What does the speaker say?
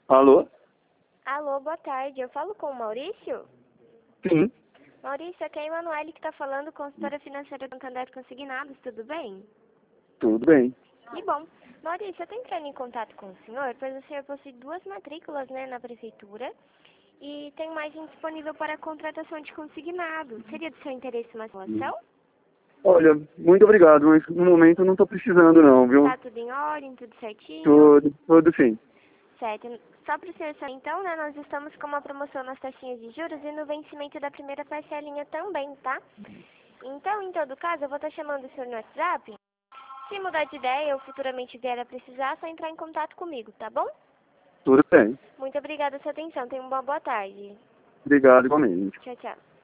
Alô? Alô, boa tarde. Eu falo com o Maurício? Sim, Maurício, aqui é a Emanuele que está falando, consultora financeira do Santander Consignados, tudo bem? tudo bem. Que bom. Maurício, eu estou entrando em contato com o senhor, pois o senhor possui duas matrículas, né, na prefeitura e tem mais um disponível para a contratação de consignados. Seria do seu interesse uma relação? Olha, muito obrigado, mas no momento eu não estou precisando não, viu? Tá tudo em ordem, tudo certinho? Tudo sim. Certo. Só para o senhor saber, então, né, nós estamos com uma promoção nas taxinhas de juros e no vencimento da primeira parcelinha também, tá? Então, em todo caso, eu vou estar chamando o senhor no WhatsApp. Se mudar de ideia ou futuramente vier a precisar, é só entrar em contato comigo, tá bom? Tudo bem. Muito obrigada pela sua atenção. Tenha uma boa tarde. Obrigado igualmente. Tchau, tchau.